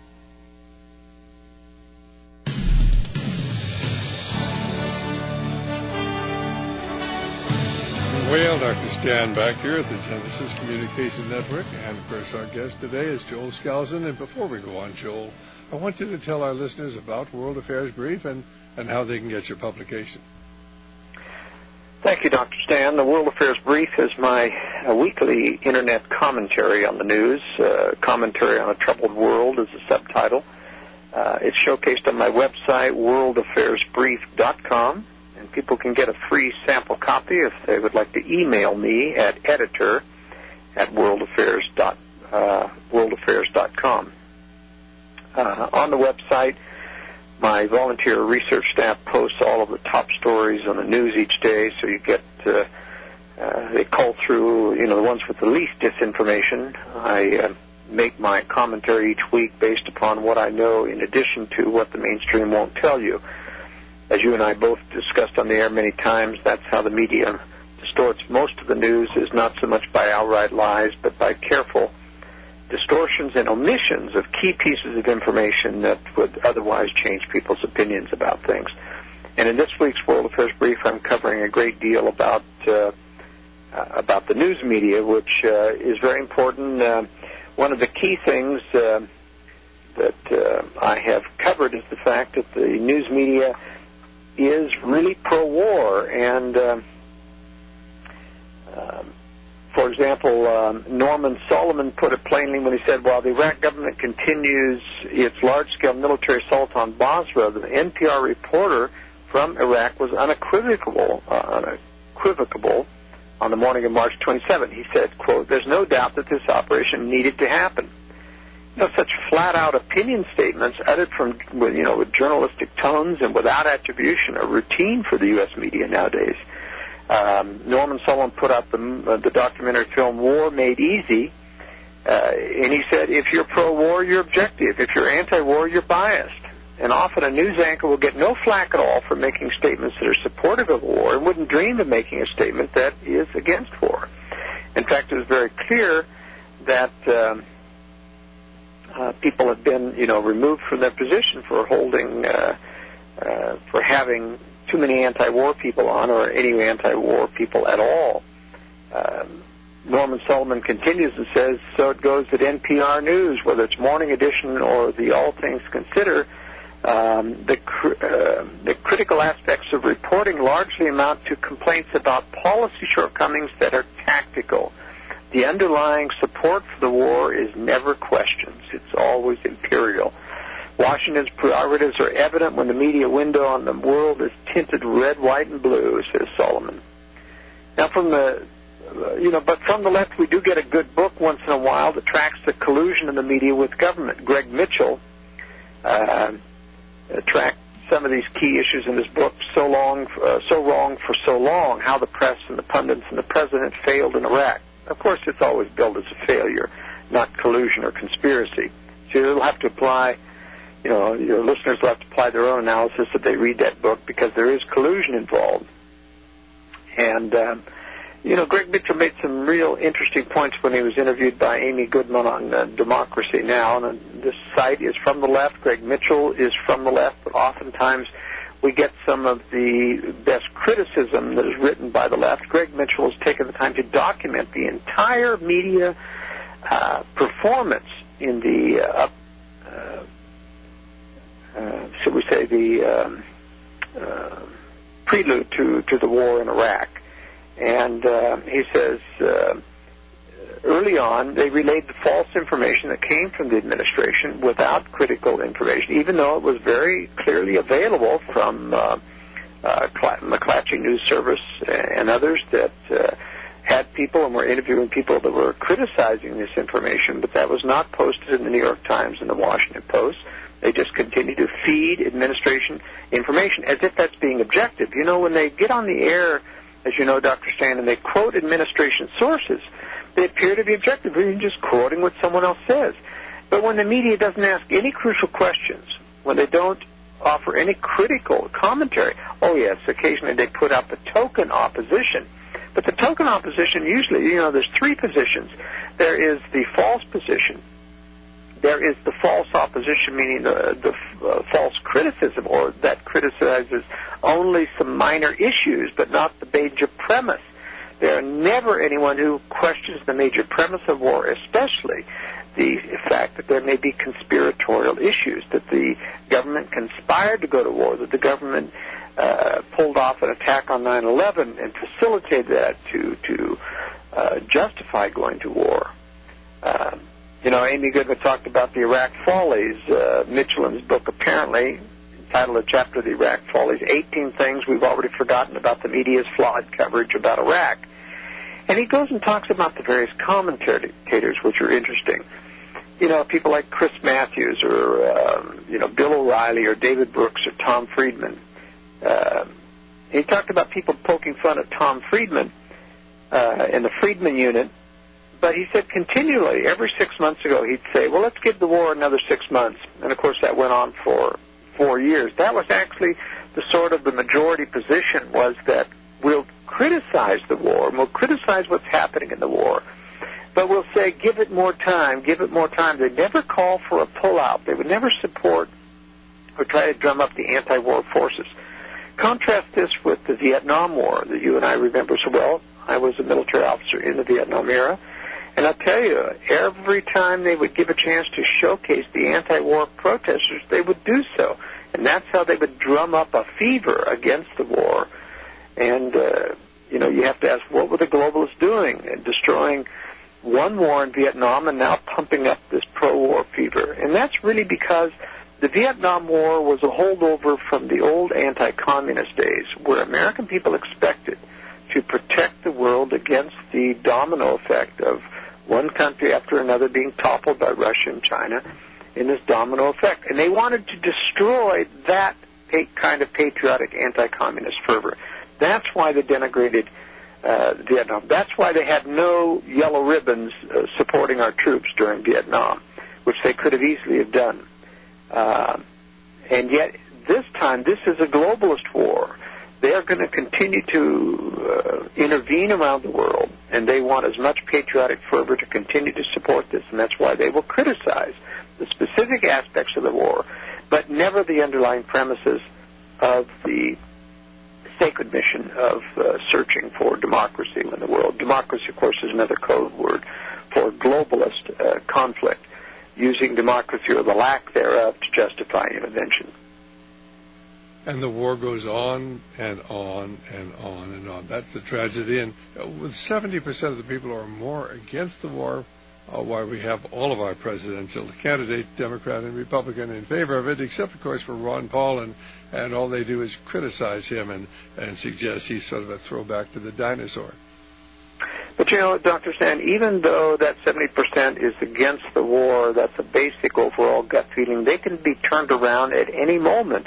Well, Doctor Stan back here at the Genesis Communication Network. And, of course, our guest today is Joel Skousen. And before we go on, Joel, I want you to tell our listeners about World Affairs Brief and, and how they can get your publication. Thank you, Doctor Stan. The World Affairs Brief is my uh, weekly Internet commentary on the news. Uh, commentary on a Troubled World is the subtitle. Uh, it's showcased on my website, world affairs brief dot com, and people can get a free sample copy if they would like to email me at editor at world affairs dot com. Uh, on the website, my volunteer research staff posts all of the top stories on the news each day, so you get, uh, uh, they call through, you know, the ones with the least disinformation. I uh, make my commentary each week based upon what I know in addition to what the mainstream won't tell you. As you and I both discussed on the air many times, that's how the media distorts most of the news, is not so much by outright lies, but by careful distortions and omissions of key pieces of information that would otherwise change people's opinions about things. And in this week's World Affairs Brief, I'm covering a great deal about uh, uh, about the news media, which uh, is very important. Uh, one of the key things uh, that uh, I have covered is the fact that the news media is really pro-war, and uh, um, for example, um, Norman Solomon put it plainly when he said, while the Iraq government continues its large-scale military assault on Basra, the N P R reporter from Iraq was unequivocal, uh, unequivocal on the morning of March twenty-seventh. He said, quote, there's no doubt that this operation needed to happen. you know, such flat-out opinion statements uttered from, you know, with journalistic tones and without attribution are routine for the U S media nowadays. Um, Norman Sullivan put out the, uh, the documentary film War Made Easy, uh, and he said, if you're pro-war, you're objective. If you're anti-war, you're biased. And often a news anchor will get no flack at all for making statements that are supportive of war and wouldn't dream of making a statement that is against war. In fact, it was very clear that um, uh, people have been, you know, removed from their position for holding, uh, uh, for having too many anti-war people on, or any anti-war people at all. Um, Norman Sullivan continues and says, so it goes at N P R News, whether it's Morning Edition or the All Things Consider, um, the, cr- uh, the critical aspects of reporting largely amount to complaints about policy shortcomings that are tactical. The underlying support for the war is never questioned. It's always imperial. Washington's prerogatives are evident when the media window on the world is tinted red, white, and blue, says Solomon. Now, from the, uh, you know, but from the left, we do get a good book once in a while that tracks the collusion of the media with government. Greg Mitchell uh, tracked some of these key issues in his book, So Long, uh, So Wrong for So Long, How the Press and the Pundits and the President Failed in Iraq. Of course, it's always billed as a failure, not collusion or conspiracy. So you'll have to apply, you know, your listeners will have to apply their own analysis if they read that book, because there is collusion involved. And, um, you know, Greg Mitchell made some real interesting points when he was interviewed by Amy Goodman on uh, Democracy Now! And uh, this site is from the left. Greg Mitchell is from the left, but oftentimes we get some of the best criticism that is written by the left. Greg Mitchell has taken the time to document the entire media uh, performance in the, uh, uh, uh, should we say, the um, uh, prelude to, to the war in Iraq. And uh, he says, uh, early on, they relayed the false information that came from the administration without critical information, even though it was very clearly available from uh, uh, McClatchy News Service and others that uh, had people and were interviewing people that were criticizing this information, but that was not posted in the New York Times and the Washington Post. They just continue to feed administration information as if that's being objective. You know, when they get on the air, as you know, Doctor Stan, and they quote administration sources, they appear to be objective. They're just quoting what someone else says. But when the media doesn't ask any crucial questions, when they don't offer any critical commentary, oh, yes, occasionally they put out the token opposition. But the token opposition usually, you know, there's three positions. There is the false position. There is the false opposition, meaning the, the uh, false criticism, or that criticizes only some minor issues, but not the major premise. There are never anyone who questions the major premise of war, especially the fact that there may be conspiratorial issues, that the government conspired to go to war, that the government uh, pulled off an attack on nine eleven and facilitated that to, to uh, justify going to war. Um, You know, Amy Goodman talked about the Iraq Follies. Uh, Mitchell, in his book, apparently entitled a chapter of the Iraq Follies, eighteen Things We've Already Forgotten About the Media's Flawed Coverage About Iraq. And he goes and talks about the various commentators, which are interesting. You know, people like Chris Matthews or, um, you know, Bill O'Reilly or David Brooks or Tom Friedman. Uh, he talked about people poking fun at Tom Friedman uh, in the Friedman unit. But he said continually, every six months ago, he'd say, well, let's give the war another six months. And, of course, that went on for four years. That was actually the sort of the majority position, was that we'll criticize the war, and we'll criticize what's happening in the war, but we'll say, give it more time, give it more time. They never call for a pullout. They would never support or try to drum up the anti-war forces. Contrast this with the Vietnam War that you and I remember so well. I was a military officer in the Vietnam era. And I'll tell you, every time they would give a chance to showcase the anti-war protesters, they would do so. And that's how they would drum up a fever against the war. And, uh, you know, you have to ask, what were the globalists doing? Destroying one war in Vietnam and now pumping up this pro-war fever. And that's really because the Vietnam War was a holdover from the old anti-communist days, where American people expected to protect the world against the domino effect of one country after another being toppled by Russia and China in this domino effect. And they wanted to destroy that kind of patriotic anti-communist fervor. That's why they denigrated uh, Vietnam. That's why they had no yellow ribbons uh, supporting our troops during Vietnam, which they could have easily have done. Uh, and yet, this time, this is a globalist war. They are going to continue to uh, intervene around the world, and they want as much patriotic fervor to continue to support this, and that's why they will criticize the specific aspects of the war, but never the underlying premises of the sacred mission of uh, searching for democracy in the world. Democracy, of course, is another code word for globalist uh, conflict, using democracy or the lack thereof to justify intervention. And the war goes on and on and on and on. That's the tragedy. And with seventy percent of the people who are more against the war, uh, why we have all of our presidential candidates, Democrat and Republican, in favor of it, except, of course, for Ron Paul, and, and all they do is criticize him and, and suggest he's sort of a throwback to the dinosaur. But, you know, Doctor Sand, even though that seventy percent is against the war, that's a basic overall gut feeling, they can be turned around at any moment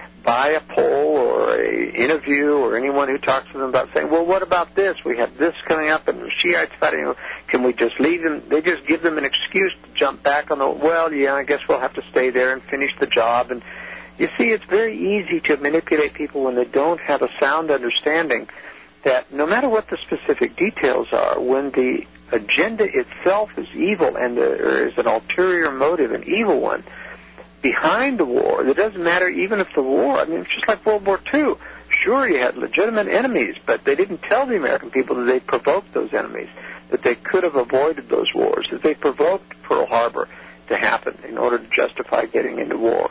by a poll or a interview or anyone who talks to them about saying, well, what about this? We have this coming up and the Shiites fighting. Can we just leave them? They just give them an excuse to jump back on the, well, yeah, I guess we'll have to stay there and finish the job. And you see, it's very easy to manipulate people when they don't have a sound understanding that no matter what the specific details are, when the agenda itself is evil and there is an ulterior motive, an evil one, behind the war, it doesn't matter even if the war, I mean, it's just like World War Two. Sure, you had legitimate enemies, but they didn't tell the American people that they provoked those enemies, that they could have avoided those wars, that they provoked Pearl Harbor to happen in order to justify getting into war,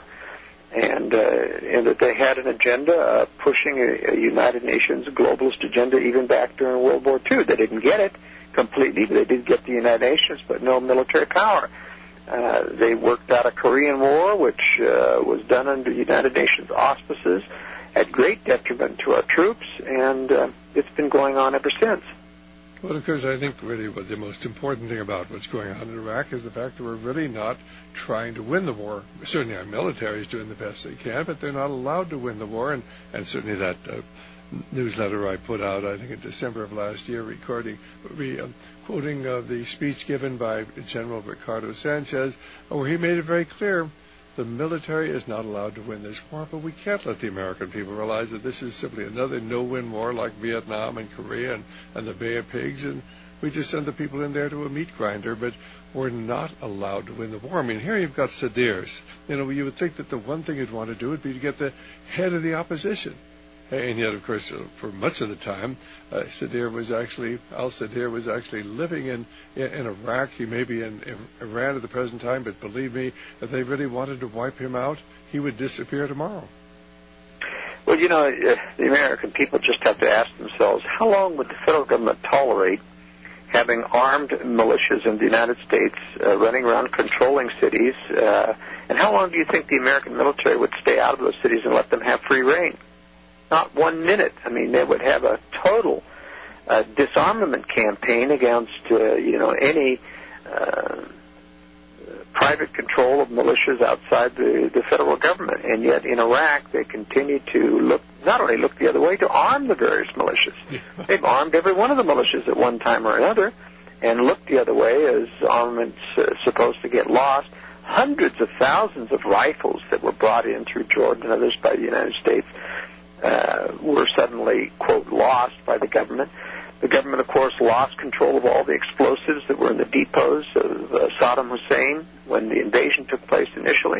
and uh, and that they had an agenda uh, pushing a, a United Nations globalist agenda even back during World War Two. They didn't get it completely, but they did get the United Nations, but no military power. Uh, they worked out a Korean War, which uh, was done under United Nations auspices, at great detriment to our troops, and uh, it's been going on ever since. Well, of course, I think really what the most important thing about what's going on in Iraq is the fact that we're really not trying to win the war. Certainly our military is doing the best they can, but they're not allowed to win the war, and, and certainly that uh, newsletter I put out, I think in December of last year, recording, re, uh, quoting uh, the speech given by General Ricardo Sanchez, where he made it very clear the military is not allowed to win this war, but we can't let the American people realize that this is simply another no-win war like Vietnam and Korea and, and the Bay of Pigs, and we just send the people in there to a meat grinder, but we're not allowed to win the war. I mean, here you've got Sadirs. You know, you would think that the one thing you'd want to do would be to get the head of the opposition. And yet, of course, for much of the time, uh, Sadir was actually, al-Sadir was actually living in, in, in Iraq. He may be in, in Iran at the present time, but believe me, if they really wanted to wipe him out, he would disappear tomorrow. Well, you know, uh, the American people just have to ask themselves, how long would the federal government tolerate having armed militias in the United States uh, running around controlling cities? Uh, and how long do you think the American military would stay out of those cities and let them have free reign? Not one minute. I mean, they would have a total uh, disarmament campaign against, uh, you know, any uh, private control of militias outside the, the federal government. And yet in Iraq, they continue to look, not only look the other way, to arm the various militias. They've armed every one of the militias at one time or another and looked the other way as armaments uh, supposed to get lost. Hundreds of thousands of rifles that were brought in through Jordan and others by the United States Uh, were suddenly, quote, lost by the government. The government, of course, lost control of all the explosives that were in the depots of uh, Saddam Hussein when the invasion took place initially.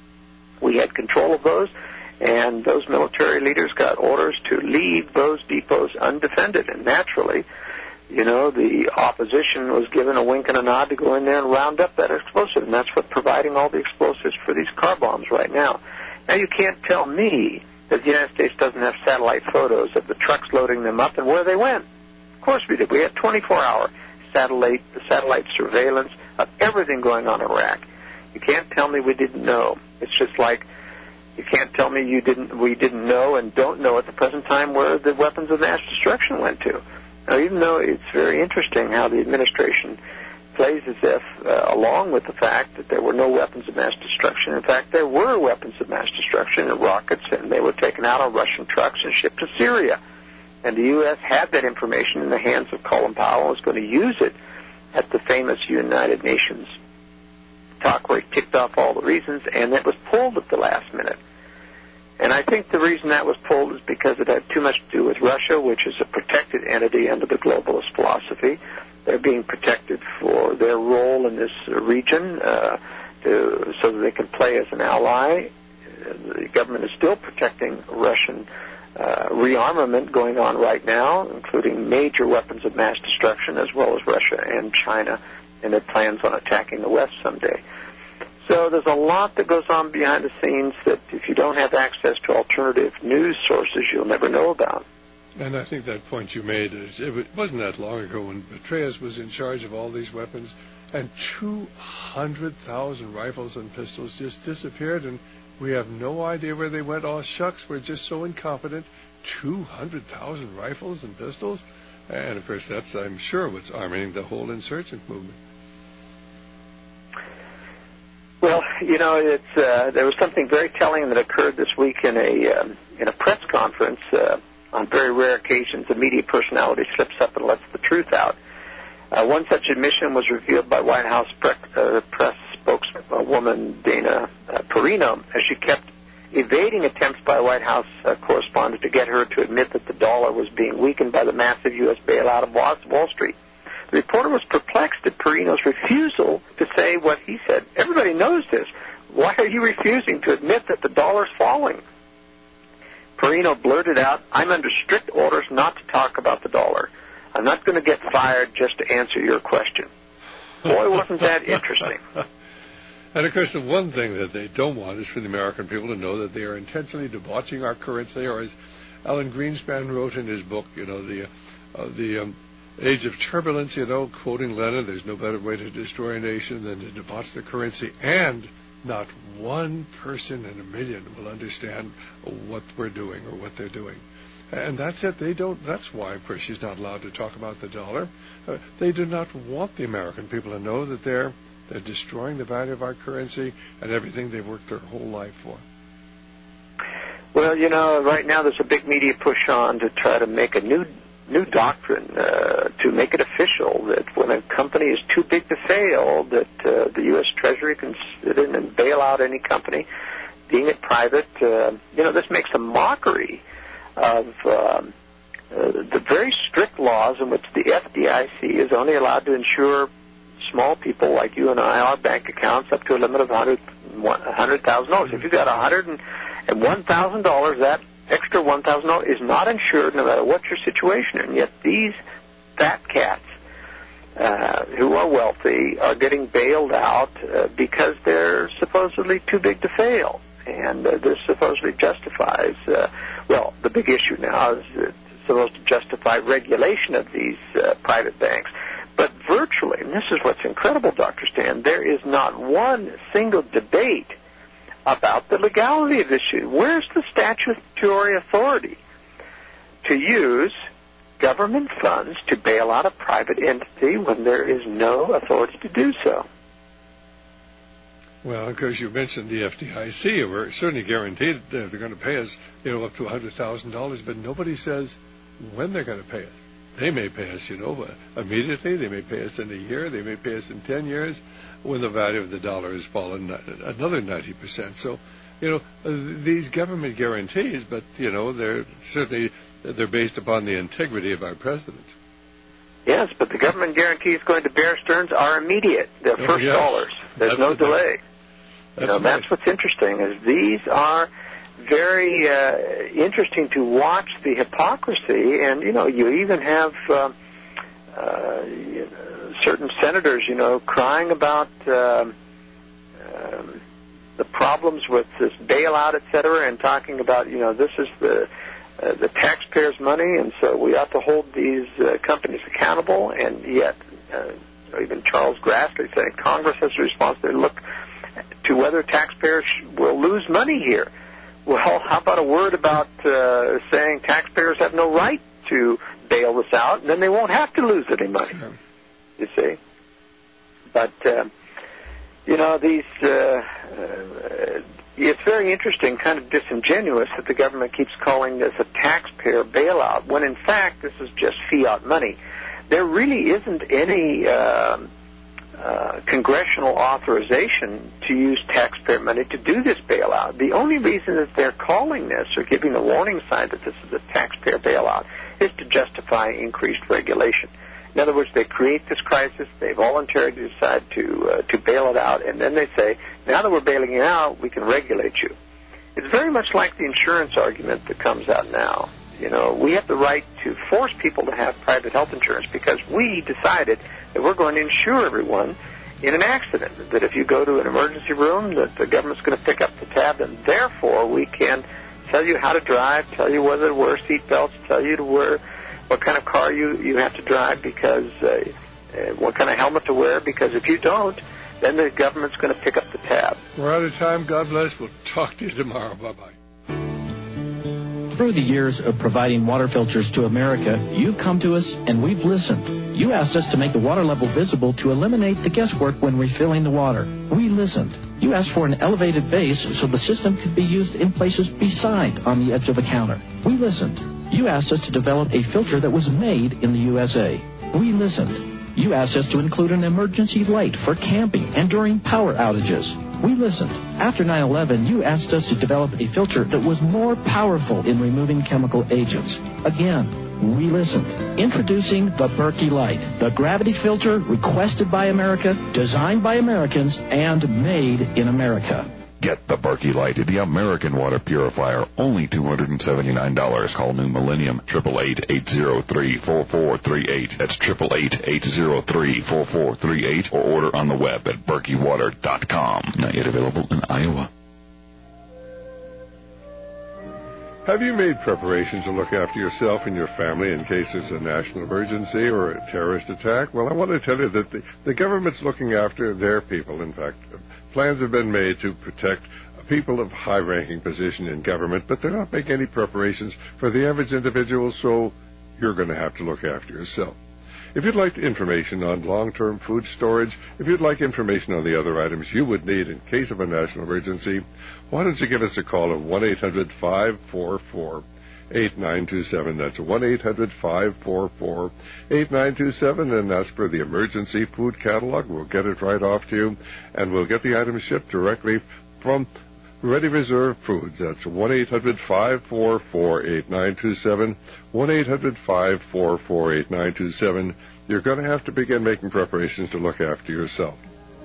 We had control of those, and those military leaders got orders to leave those depots undefended. And naturally, you know, the opposition was given a wink and a nod to go in there and round up that explosive, and that's what's providing all the explosives for these car bombs right now. Now, you can't tell me that the United States doesn't have satellite photos of the trucks loading them up and where they went. Of course we did. We had twenty-four hour satellite, satellite surveillance of everything going on in Iraq. You can't tell me we didn't know. It's just like you can't tell me you didn't, we didn't know and don't know at the present time where the weapons of mass destruction went to. Now, even though it's very interesting how the administration plays as if, uh, along with the fact that there were no weapons of mass destruction, in fact, there were weapons of mass destruction and rockets, and they were taken out on Russian trucks and shipped to Syria. And the U S had that information in the hands of Colin Powell and was going to use it at the famous United Nations talk where he ticked off all the reasons, and it was pulled at the last minute. And I think the reason that was pulled is because it had too much to do with Russia, which is a protected entity under the globalist philosophy. They're being protected for their role in this region uh, to, so that they can play as an ally. The government is still protecting Russian uh, rearmament going on right now, including major weapons of mass destruction, as well as Russia and China and their plans on attacking the West someday. So there's a lot that goes on behind the scenes that if you don't have access to alternative news sources, you'll never know about. And I think that point you made, is it wasn't that long ago when Petraeus was in charge of all these weapons, and two hundred thousand rifles and pistols just disappeared, and we have no idea where they went. Oh, shucks, we're just so incompetent. two hundred thousand rifles and pistols? And, of course, that's, I'm sure, what's arming the whole insurgent movement. Well, you know, it's uh, there was something very telling that occurred this week in a um, in a press conference. Uh, on very rare occasions, a media personality slips up and lets the truth out. Uh, one such admission was revealed by White House pre- uh, press spokeswoman Dana uh, Perino, as she kept evading attempts by a White House uh, correspondent to get her to admit that the dollar was being weakened by the massive U S bailout of Wall Street. The reporter was perplexed at Perino's refusal to say what he said. Everybody knows this. Why are you refusing to admit that the dollar's falling? Perino blurted out, I'm under strict orders not to talk about the dollar. I'm not going to get fired just to answer your question. Boy, wasn't that interesting. And, of course, the one thing that they don't want is for the American people to know that they are intentionally debauching our currency, or as Alan Greenspan wrote in his book, you know, the, uh, the um, age of turbulence, you know, quoting Lenin, there's no better way to destroy a nation than to debauch the currency, and not one person in a million will understand what we're doing or what they're doing. And that's it. They don't. That's why, of course, she's not allowed to talk about the dollar. Uh, they do not want the American people to know that they're they're destroying the value of our currency and everything they've worked their whole life for. Well, you know, right now there's a big media push on to try to make a new new doctrine uh, to make it official that when a company is too big to fail, that uh, the U S Treasury can sit in and bail out any company, being it private. Uh, you know, this makes a mockery of um, uh, the very strict laws in which the F D I C is only allowed to insure small people like you and I, our bank accounts, up to a limit of one hundred thousand dollars. If you've got one hundred one thousand dollars, that extra one thousand dollars is not insured no matter what your situation. And yet these fat cats uh, who are wealthy are getting bailed out uh, because they're supposedly too big to fail. And uh, this supposedly justifies, uh, well, the big issue now is it's supposed to justify regulation of these uh, private banks. But virtually, and this is what's incredible, Doctor Stan, there is not one single debate about the legality of this issue. Where's the statutory authority to use government funds to bail out a private entity when there is no authority to do so? Well, of course, you mentioned the F D I C. We're certainly guaranteed that they're going to pay us, you know, up to one hundred thousand dollars, but nobody says when they're going to pay us. They may pay us, you know, immediately. They may pay us in a year. They may pay us in ten years when the value of the dollar has fallen another ninety percent. So, you know, these government guarantees, but, you know, they're certainly they're based upon the integrity of our president. Yes, but the government guarantees going to Bear Stearns are immediate. They're Oh, first yes. dollars. There's That's no the delay. That's you know, right. that's what's interesting, is these are very uh, interesting to watch the hypocrisy. And, you know, you even have um, uh, you know, certain senators, you know, crying about um, um, the problems with this bailout, et cetera, and talking about, you know, this is the uh, the taxpayers' money, and so we ought to hold these uh, companies accountable. And yet, uh, even Charles Grassley saying Congress has a responsibility to look to whether taxpayers will lose money here. Well, how about a word about uh, saying taxpayers have no right to bail this out, and then they won't have to lose any money, you see? But, uh, you know, these, uh, uh, it's very interesting, kind of disingenuous that the government keeps calling this a taxpayer bailout, when in fact this is just fiat money. There really isn't any uh, uh, congressional authorization to use taxpayer money to do this bailout. The only reason that they're calling this or giving a warning sign that this is a taxpayer bailout is to justify increased regulation. In other words, they create this crisis, they voluntarily decide to uh, to bail it out, and then they say, now that we're bailing you out, we can regulate you. It's very much like the insurance argument that comes out now. You know, we have the right to force people to have private health insurance because we decided that we're going to insure everyone in an accident, that if you go to an emergency room, that the government's going to pick up the tab, and therefore we can tell you how to drive, tell you whether to wear seat belts, tell you to wear what kind of car you, you have to drive, because uh, uh, what kind of helmet to wear, because if you don't, then the government's going to pick up the tab. We're out of time. God bless. We'll talk to you tomorrow. Bye-bye. Through the years of providing water filters to America, you've come to us and we've listened. You asked us to make the water level visible to eliminate the guesswork when refilling the water. We listened. You asked for an elevated base so the system could be used in places beside on the edge of the counter. We listened. You asked us to develop a filter that was made in the U S A. We listened. You asked us to include an emergency light for camping and during power outages. We listened. After nine eleven, you asked us to develop a filter that was more powerful in removing chemical agents. Again, we listened. Introducing the Berkey Light, the gravity filter requested by America, designed by Americans, and made in America. Get the Berkey Light, the American water purifier, only two hundred seventy-nine dollars. Call New Millennium, eight eight eight, eight zero three, four four three eight. That's eight eight eight, eight zero three, four four three eight, or order on the web at berkey water dot com. Not yet available in Iowa. Have you made preparations to look after yourself and your family in case there's a national emergency or a terrorist attack? Well, I want to tell you that the, the government's looking after their people. In fact, plans have been made to protect people of high-ranking position in government, but they're not making any preparations for the average individual, so you're going to have to look after yourself. If you'd like information on long-term food storage, if you'd like information on the other items you would need in case of a national emergency, why don't you give us a call at one eight hundred, five four four, eight nine two seven. That's one eight hundred, five four four, eight nine two seven, and ask for the emergency food catalog. We'll get it right off to you, and we'll get the items shipped directly from Ready Reserve Foods. That's one eight hundred, five four four, eight nine two seven, one eight hundred, five four four, eight nine two seven. You're going to have to begin making preparations to look after yourself.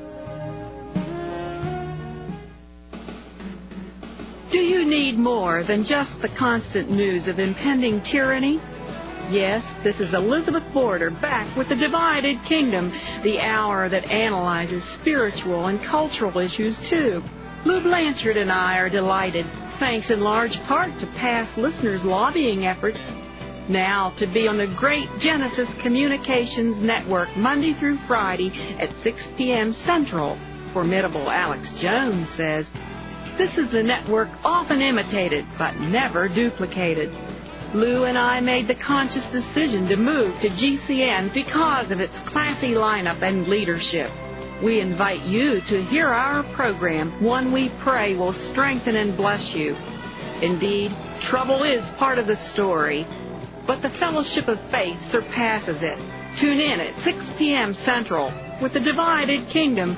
Do you need more than just the constant news of impending tyranny? Yes, this is Elizabeth Border back with the Divided Kingdom, the hour that analyzes spiritual and cultural issues too. Lou Blanchard and I are delighted, thanks in large part to past listeners' lobbying efforts, now to be on the great Genesis Communications Network Monday through Friday at six p.m. Central. Formidable Alex Jones says, this is the network often imitated but never duplicated. Lou and I made the conscious decision to move to G C N because of its classy lineup and leadership. We invite you to hear our program, one we pray will strengthen and bless you. Indeed, trouble is part of the story, but the fellowship of faith surpasses it. Tune in at six p.m. Central with the Divided Kingdom.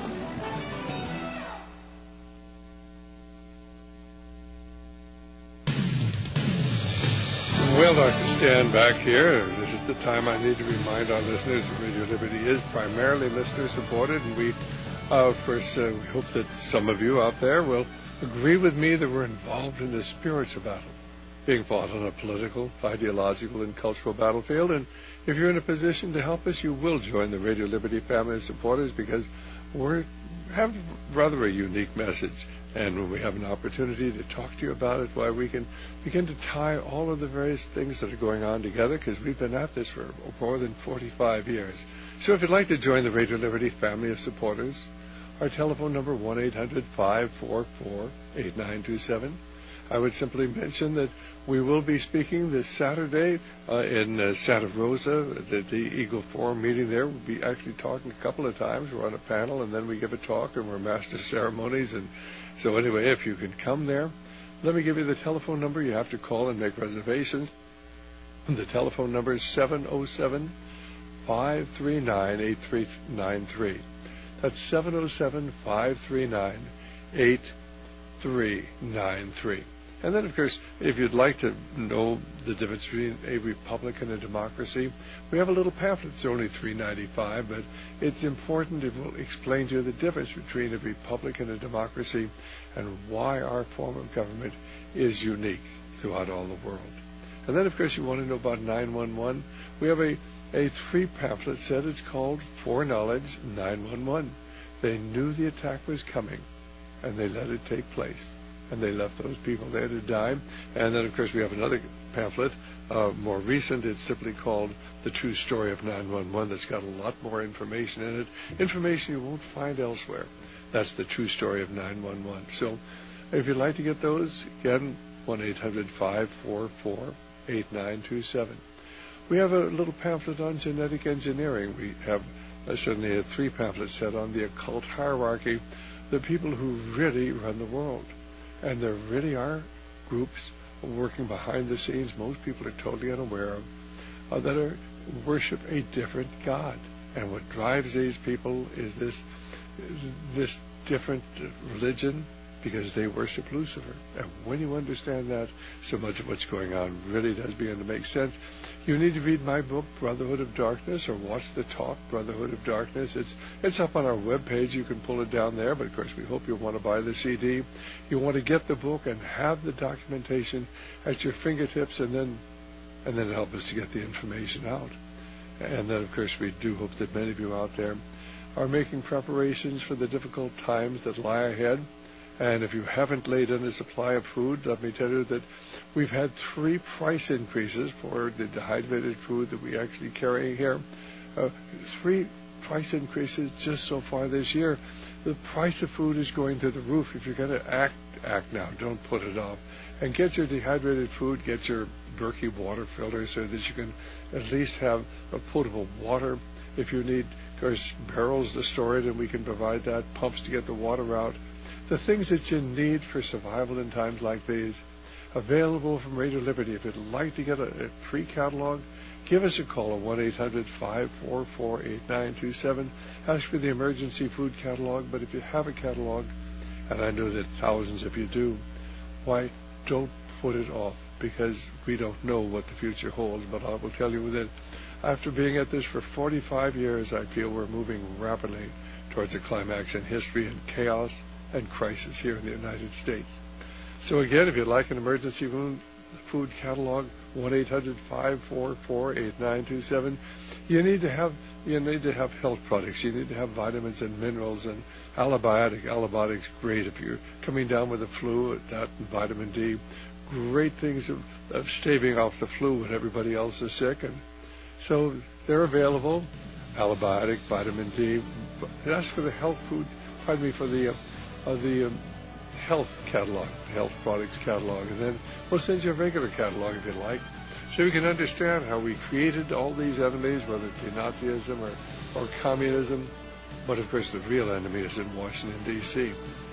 Well, Doctor Stan back here. This is the time I need to remind our listeners that Radio Liberty is primarily listener-supported, and we, uh, of course, uh, we hope that some of you out there will agree with me that we're involved in a spiritual battle, being fought on a political, ideological, and cultural battlefield. And if you're in a position to help us, you will join the Radio Liberty family of supporters, because we have rather a unique message. And when we have an opportunity to talk to you about it, why we can begin to tie all of the various things that are going on together, because we've been at this for more than forty-five years. So if you'd like to join the Radio Liberty family of supporters, our telephone number one eight hundred, five four four, eight nine two seven. I would simply mention that we will be speaking this Saturday uh, in uh, Santa Rosa at the Eagle Forum meeting there. We'll be actually talking a couple of times. We're on a panel, and then we give a talk, and we're master ceremonies. And so anyway, if you can come there, let me give you the telephone number. You have to call and make reservations. And the telephone number is seven oh seven, five three nine, eight three nine three. That's seven oh seven, five three nine, eight three nine three. And then, of course, if you'd like to know the difference between a republic and a democracy, we have a little pamphlet. It's only three dollars and ninety-five cents, but it's important. It will explain to you the difference between a republic and a democracy and why our form of government is unique throughout all the world. And then, of course, you want to know about nine one one. We have a, a three pamphlet set. It's called Foreknowledge nine one one. They knew the attack was coming, and they let it take place. And they left those people there to die. And then, of course, we have another pamphlet, uh, more recent. It's simply called The True Story of nine one one. That's got a lot more information in it, information you won't find elsewhere. That's The True Story of nine one one. So if you'd like to get those, again, one eight hundred, five four four, eight nine two seven. We have a little pamphlet on genetic engineering. We have uh, certainly a three pamphlet set on the occult hierarchy, the people who really run the world. And there really are groups working behind the scenes most people are totally unaware of uh, that are worship a different God. And what drives these people is this this different religion, because they worship Lucifer. And when you understand that, so much of what's going on really does begin to make sense. You need to read my book, Brotherhood of Darkness, or watch the talk, Brotherhood of Darkness. It's it's up on our webpage. You can pull it down there, but of course we hope you'll want to buy the C D. You want to get the book and have the documentation at your fingertips, and then and then help us to get the information out. And then, of course, we do hope that many of you out there are making preparations for the difficult times that lie ahead. And if you haven't laid in a supply of food, let me tell you that we've had three price increases for the dehydrated food that we actually carry here. Uh, three price increases just so far this year. The price of food is going through the roof. If you're going to act, act now. Don't put it off. And get your dehydrated food, get your Berkey water filter so that you can at least have a potable water. If you need, of course, barrels to store it, and we can provide that, pumps to get the water out. The things that you need for survival in times like these, available from Radio Liberty. If you'd like to get a, a free catalog, give us a call at one eight hundred, five four four, eight nine two seven. Ask for the emergency food catalog. But if you have a catalog, and I know that thousands of you do, why, don't put it off, because we don't know what the future holds. But I will tell you that after being at this for forty-five years, I feel we're moving rapidly towards a climax in history and chaos and crisis here in the United States. So again, if you'd like an emergency food catalog, one eight hundred, five four four, eight nine two seven. You need to have you need to have health products. You need to have vitamins and minerals and Allibiotic. Allibiotic's great if you're coming down with a flu. That and vitamin D, great things of, of staving off the flu when everybody else is sick. And so they're available. Allibiotic, vitamin D. Ask for the health food. Pardon me for the. Uh, of the um, health catalog, the health products catalog, and then we'll send you a regular catalog if you'd like, so you can understand how we created all these enemies, whether it be Nazism or, or communism, but of course the real enemy is in Washington, D C